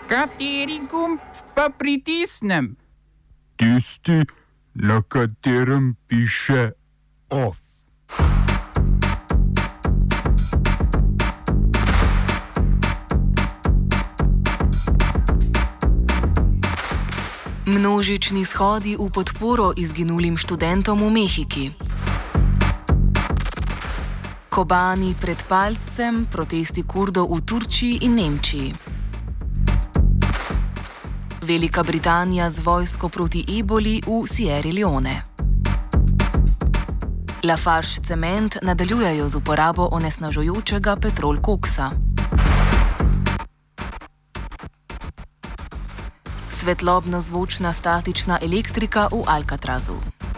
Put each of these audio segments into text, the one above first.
Kateri gumb pa pritisnem? Tisti, na katerem piše OFF. Množični shodi v podporo izginulim študentom v Mehiki. Kobani pred palcem, protesti Kurdov v Turčiji in Nemčiji. Velika Britanija z vojsko proti eboli v Sierra Leone. Lafarge cement nadaljujejo z uporabo onesnažujočega petrol koksa. Svetlobno-zvočna statična elektrika v Alcatrazu.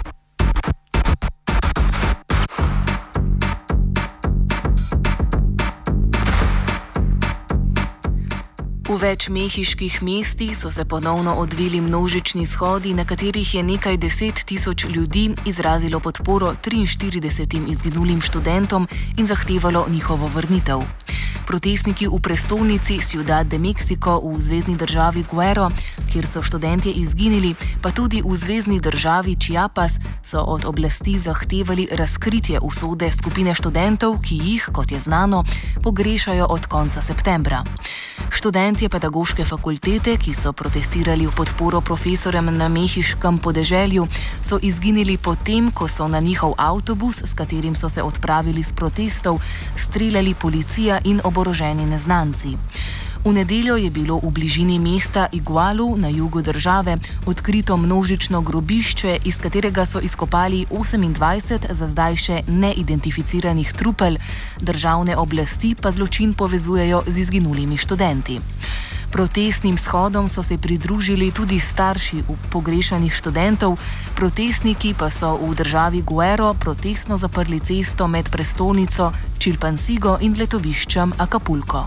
V več mehiških mestih so se ponovno odvili množični shodi, na katerih je nekaj 10 tisoč ljudi izrazilo podporo 43 izginulim študentom in zahtevalo njihovo vrnitev. Protestniki v prestolnici Ciudad de México v zvezni državi Guerrero, kjer so študentje izginili, pa tudi v zvezni državi Chiapas, so od oblasti zahtevali razkritje usode skupine študentov, ki jih, kot je znano, pogrešajo od konca septembra. Študentje pedagoške fakultete, ki so protestirali v podporo profesorjem na mehiškem podeželju, so izginili potem, ko so na njihov avtobus, s katerim so se odpravili s protestov, streljali policija in oboroženi neznanci. V nedeljo je bilo v bližini mesta Igualu na jugu države odkrito množično grobišče, iz katerega so izkopali 28 za zdaj še neidentificiranih trupel, državne oblasti pa zločin povezujejo z izginulimi študenti. Protestnim shodom so se pridružili tudi starši pogrešanih študentov, protestniki pa so v državi Guerrero protestno zaprli cesto med prestolnico Chilpancingo in letoviščem Acapulco.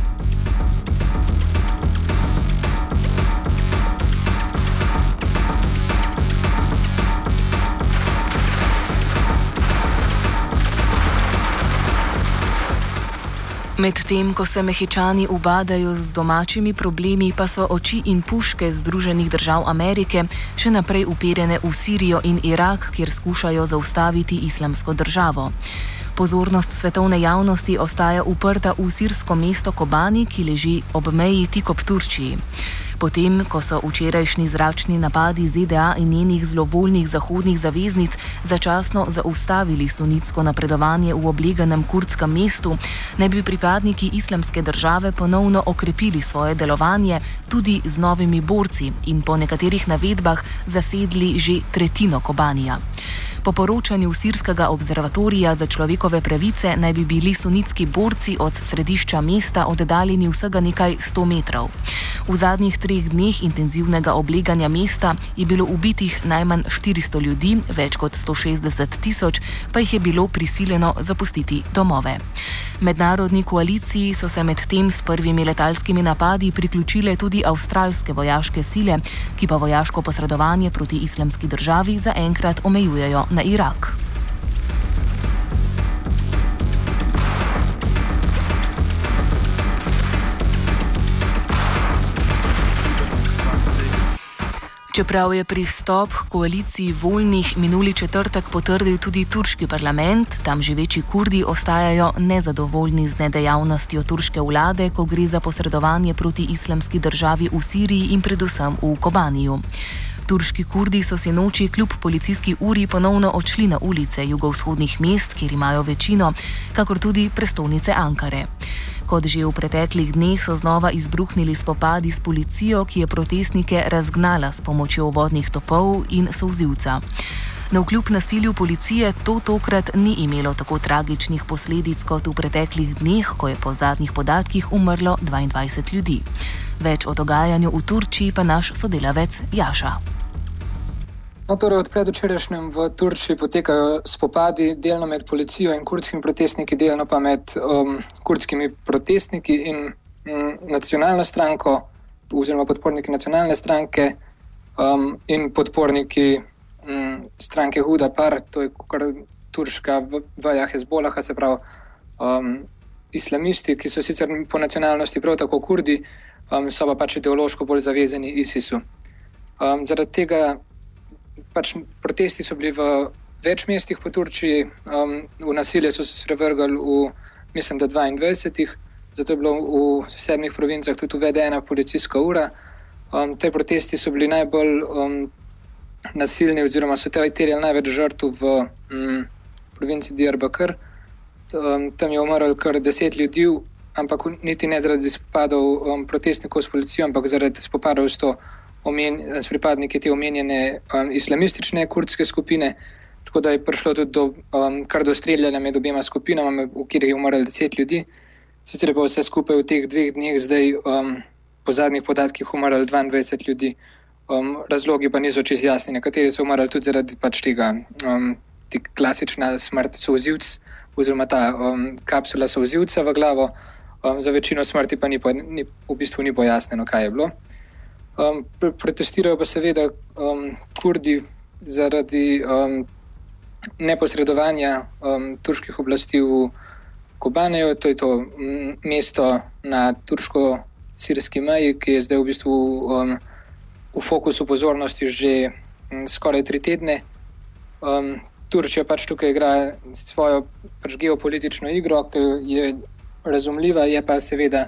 Medtem, ko se Mehičani ubadajo z domačimi problemi, pa so oči in puške Združenih držav Amerike še naprej uperjene v Sirijo in Irak, kjer skušajo zaustaviti islamsko državo. Pozornost svetovne javnosti ostaja uprta v sirsko mesto Kobani, ki leži ob meji tik ob Turčiji. Potem, ko so včerajšnji zračni napadi ZDA in njenih zlovoljnih zahodnih zaveznic začasno zaustavili sunitsko napredovanje v obleganem kurdskem mestu, naj bi pripadniki islamske države ponovno okrepili svoje delovanje tudi z novimi borci in po nekaterih navedbah zasedli že tretjino Kobanija. Po poročanju sirskega observatorija za človekove pravice naj bi bili sunitski borci od središča mesta oddaljeni vsega nekaj 100 metrov. V zadnjih 3 dneh intenzivnega obleganja mesta je bilo ubitih najmanj 400 ljudi, več kot 160 tisoč pa jih je bilo prisiljeno zapustiti domove. Mednarodni koaliciji so se medtem s prvimi letalskimi napadi priključile tudi avstralske vojaške sile, ki pa vojaško posredovanje proti islamski državi zaenkrat omejujejo na Irak. Čeprav je pristop k koaliciji voljnih minuli četrtek potrdil tudi turški parlament, tam živeči Kurdi ostajajo nezadovoljni z nedejavnostjo turške vlade, ko gre za posredovanje proti islamski državi v Siriji in predvsem v Kobaniju. Turški Kurdi so se noči kljub policijski uri ponovno odšli na ulice jugovzhodnih mest, kjer imajo večino, kakor tudi prestolnice Ankare. Kot že v preteklih dneh so znova izbruhnili spopadi s policijo, ki je protestnike razgnala s pomočjo vodnih topov in solzivca. Navkljub nasilju policije to tokrat ni imelo tako tragičnih posledic kot v preteklih dneh, ko je po zadnjih podatkih umrlo 22 ljudi. Več o dogajanju v Turčiji pa naš sodelavec Jaša. Torej od predvčerajšnjem v Turčiji potekajo spopadi, delno med policijo in kurdskimi protestniki, delno pa med kurdskimi protestniki in nacionalno stranko, oziroma podporniki nacionalne stranke in podporniki stranke Hudapar, to je kar turška veja Hezbolaha, se pravi islamisti, ki so sicer po nacionalnosti prav tako Kurdi, so pa pač ideološko bolj zavezani ISIS-u. Zaradi tega pač protesti so bili v več mestih po Turčiji, v nasilje so se sprevrgali v, mislim, da 22, zato je bilo v 7 provincah tudi uvedena policijska ura. Te protesti so bili najbolj nasilni oziroma so terjali največ žrtev v provinci Diyarbakir. Tam je umrlo kar 10 ljudi, ampak niti ne zaradi spopadov protestnikov s policijo, ampak zaradi spopadov s pripadniki te omenjene islamistične kurdske skupine. Tako da je prišlo tudi kar do streljanja med obema skupinama, v katerih je umrlo 10 ljudi. Sicer pa vse skupaj v teh 2 dneh zdaj po zadnjih podatkih umrlo 22 ljudi. Razlogi pa niso čisto jasni. Nekateri so umrli tudi zaradi pač tega klasična smrt solzivc oziroma ta kapsula solzivca v glavo. Za večino smrti pa v bistvu ni pojasneno, kaj je bilo. Protestirajo pa seveda Kurdi zaradi neposredovanja turških oblasti v Kobaneju. To je to mesto na turško-sirski meji, ki je zdaj v bistvu v fokusu pozornosti že skoraj 3 tedne. Turčija pač tukaj igra svojo pač geopolitično igro, ki je razumljiva, je pa seveda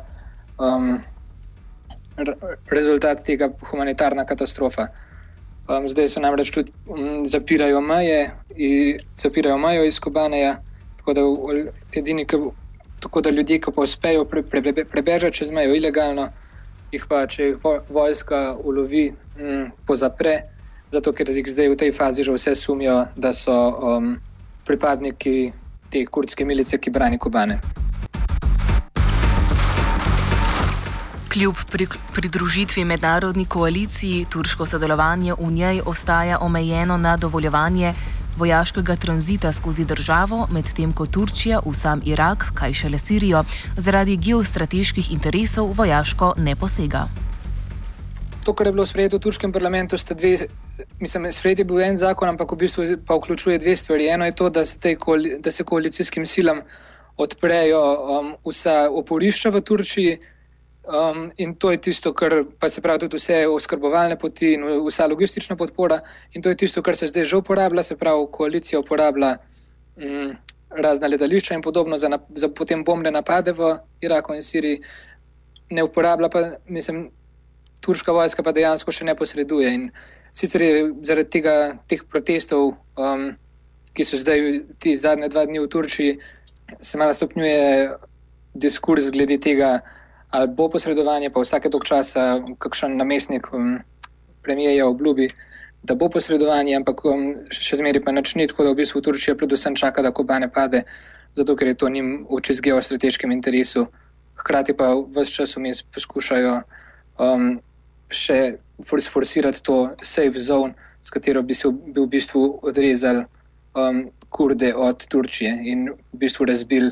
rezultat tega humanitarna katastrofa. Zdaj so namreč tudi zapirajo mejo iz Kobaneja, tako da ljudje, ki pa uspejo prebežati čez mejo ilegalno, jih pa, če jih vojska ulovi, pozapre, zato ker jih zdaj v tej fazi že vse sumijo, da so pripadniki te kurdske milice, ki brani Kobane. Kljub pridružitvi mednarodni koaliciji, turško sodelovanje v njej ostaja omejeno na dovoljevanje vojaškega tranzita skozi državo, medtem ko Turčija v sam Irak, kaj šele Sirijo, zaradi geostrateških interesov vojaško ne posega. To, kar je bilo sprejeto v turškem parlamentu, sprejet je bil en zakon, ampak v bistvu pa vključuje 2 stvari. Eno je to, da se koalicijskim silam odprejo vsa oporišča v Turčiji, in to je tisto, kar pa se pravi tudi vse oskrbovalne poti in vsa logistična podpora, in to je tisto, kar se zdaj že uporablja, se pravi koalicija uporablja razna letališča in podobno za potem bombne napade v Iraku in Siriji. Ne uporablja pa, turška vojska pa dejansko še ne posreduje, in sicer je zaradi teh protestov, ki so zdaj ti zadnje 2 dni v Turčiji, se malo stopnjuje diskurs glede tega, ali bo posredovanje, pa vsake toliko časa kakšen namestnik premijerja obljubi, da bo posredovanje, ampak še zmeraj pa nič ni, tako da v bistvu Turčija predvsem čaka, da Kobane pade, zato ker je to njim v čisto geostrateškem interesu. Hkrati pa ves čas vmes poskušajo še forsirati to safe zone, s katero bi se v bistvu odrezali Kurde od Turčije in v bistvu razbili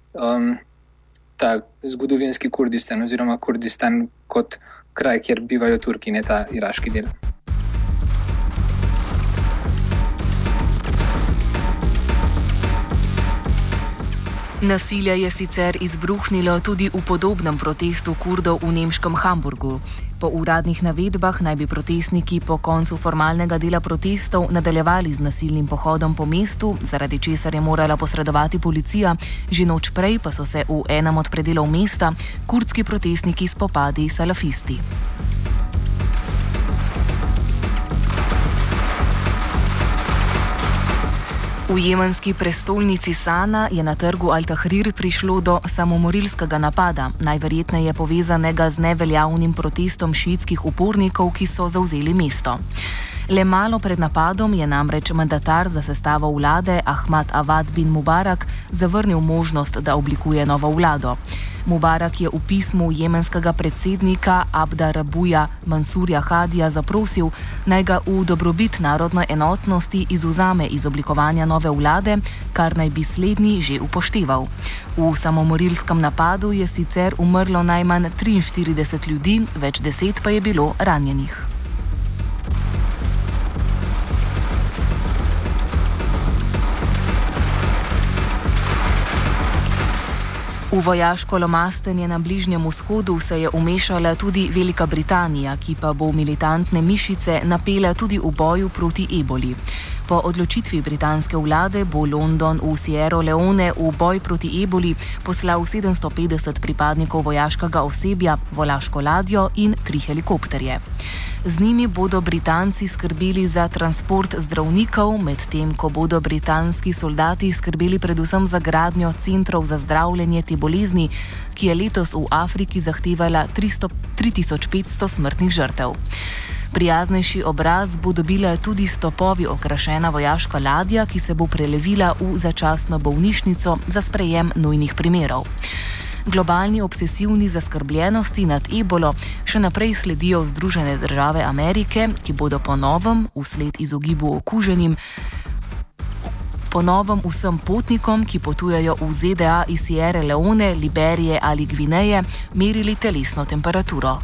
ta zgodovinski Kurdistan oziroma Kurdistan kot kraj, kjer bivajo Turki, ne ta iraški del. Nasilje je sicer izbruhnilo tudi v podobnem protestu Kurdov v nemškem Hamburgu. Po uradnih navedbah naj bi protestniki po koncu formalnega dela protestov nadaljevali z nasilnim pohodom po mestu, zaradi česar je morala posredovati policija, že noč prej pa so se v enem od predelov mesta kurdski protestniki spopadli s salafisti. V jemenski prestolnici Sana je na trgu Al-Tahrir prišlo do samomorilskega napada, najverjetneje povezanega z neveljavnim protestom šiitskih upornikov, ki so zavzeli mesto. Le malo pred napadom je namreč mandatar za sestavo vlade Ahmad Avad bin Mubarak zavrnil možnost, da oblikuje novo vlado. Mubarak je v pismu jemenskega predsednika Abda Rabuja Mansurja Hadija zaprosil, naj ga v dobrobit narodne enotnosti izvzame iz oblikovanja nove vlade, kar naj bi slednji že upošteval. V samomorilskem napadu je sicer umrlo najmanj 43 ljudi, več 10 pa je bilo ranjenih. V vojaško lomastenje na Bližnjem vzhodu se je umešala tudi Velika Britanija, ki pa bo militantne mišice napela tudi v boju proti eboli. Po odločitvi britanske vlade bo London v Sierra Leone v boj proti eboli poslal 750 pripadnikov vojaškega osebja, vojaško ladjo in 3 helikopterje. Z njimi bodo Britanci skrbeli za transport zdravnikov, medtem ko bodo britanski soldati skrbeli predvsem za gradnjo centrov za zdravljenje te bolezni, ki je letos v Afriki zahtevala 3500 smrtnih žrtev. Prijaznejši obraz bo dobila tudi s topovi okrašena vojaška ladja, ki se bo prelevila v začasno bolnišnico za sprejem nujnih primerov. Globalni obsesivni zaskrbljenosti nad ebolo še naprej sledijo Združene države Amerike, ki bodo po novem, vsled izogibu okuženim, ponovem vsem potnikom, ki potujejo v ZDA iz Sierra Leone, Liberije ali Gvineje, merili telesno temperaturo.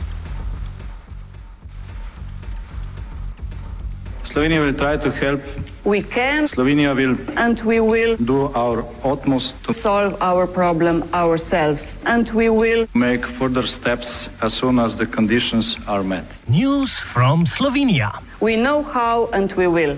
Slovenia will try to help. We can. Slovenia will. And we will. Do our utmost to solve our problem ourselves. And we will. Make further steps as soon as the conditions are met. News from Slovenia. We know how and we will.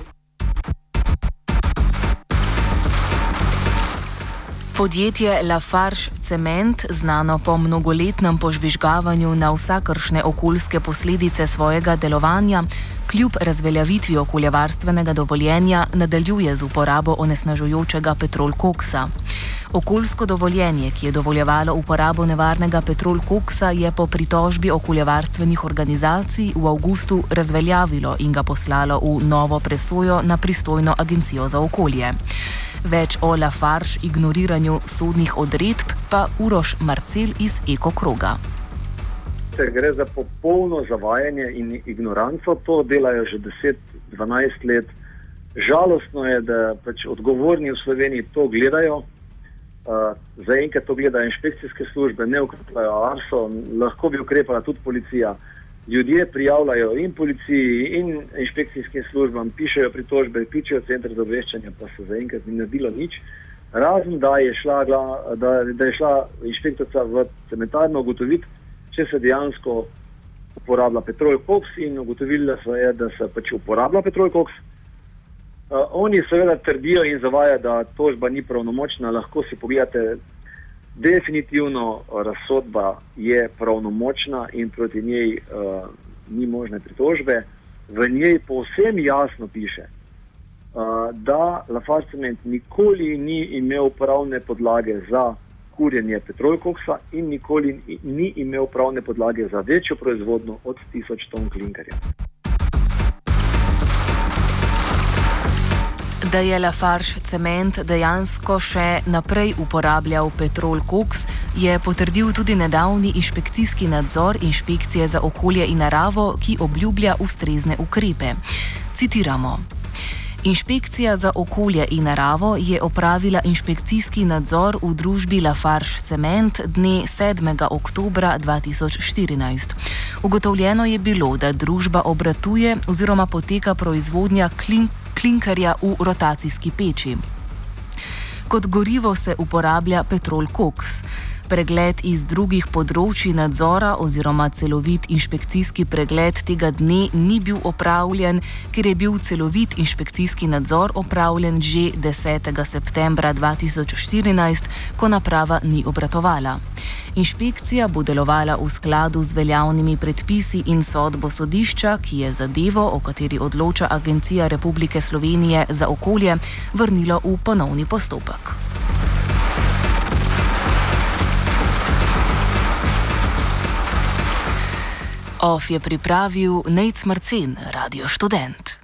Podjetje Lafarge Cement, znano po mnogoletnem požvižgavanju na vsakršne okoljske posledice svojega delovanja, kljub razveljavitvi okoljevarstvenega dovoljenja nadaljuje z uporabo onesnažujočega petrol koksa. Okoljsko dovoljenje, ki je dovoljevalo uporabo nevarnega petrol koksa, je po pritožbi okoljevarstvenih organizacij v avgustu razveljavilo in ga poslalo v novo presojo na pristojno agencijo za okolje. Več o Lafarge ignoriranju sodnih odredb pa Uroš Marcel iz Eko kroga. Gre za popolno zavajanje in ignoranco, to delajo že 10-12 let. Žalostno je, da pač odgovorni v Sloveniji to gledajo. Zaenkrat to gledajo inšpekcijske službe, ne ukrepajo ARSO, lahko bi ukrepala tudi policija. Ljudje prijavljajo in policiji in inšpekcijskim službam, pišejo pritožbe, pičejo centre za obveščanje, pa se zaenkrat ni naredilo nič. Razen da je šla inšpektorica v cementarno ugotoviti, če se dejansko uporablja petrol koks, in ugotovila so je, da se pač uporablja petrol koks. Oni seveda trdijo in zavajajo, da tožba ni pravnomočna, lahko si pogledate. Definitivno razsodba je pravnomočna in proti njej ni možne pritožbe. V njej povsem jasno piše, da Lafarge Cement nikoli ni imel pravne podlage za kurjenje petrol koksa in nikoli ni imel pravne podlage za večjo proizvodnjo od 1000 ton klinkerja. Da je Lafarge Cement dejansko še naprej uporabljal petrol koks, je potrdil tudi nedavni inšpekcijski nadzor Inšpekcije za okolje in naravo, ki obljublja ustrezne ukrepe. Citiramo. Inšpekcija za okolje in naravo je opravila inšpekcijski nadzor v družbi Lafarge Cement dne 7. oktobra 2014. Ugotovljeno je bilo, da družba obratuje oziroma poteka proizvodnja klinkerja v rotacijski peči. Kot gorivo se uporablja petrol koks. Pregled iz drugih področji nadzora oziroma celovit inšpekcijski pregled tega dne ni bil opravljen, ker je bil celovit inšpekcijski nadzor opravljen že 10. septembra 2014, ko naprava ni obratovala. Inšpekcija bo delovala v skladu z veljavnimi predpisi in sodbo sodišča, ki je zadevo, o kateri odloča Agencija Republike Slovenije za okolje, vrnilo v ponovni postopek. OF je pripravil Nejc Marcen, Radio Študent.